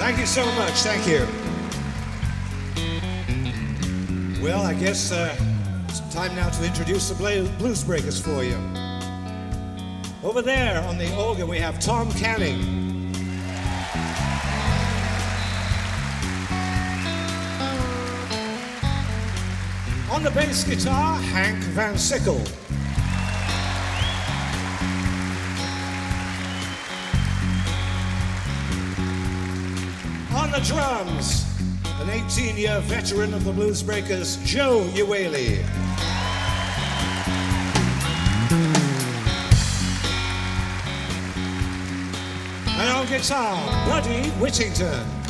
Thank you so much. Thank you. Well, I guess it's time now to introduce the Blues Breakers for you. Over there on the organ, we have Tom Canning. On the bass guitar, Hank Van Sickle. On the drums, an 18-year veteran of the Blues Breakers, Joe Uwaley. And on guitar, Buddy Whittington.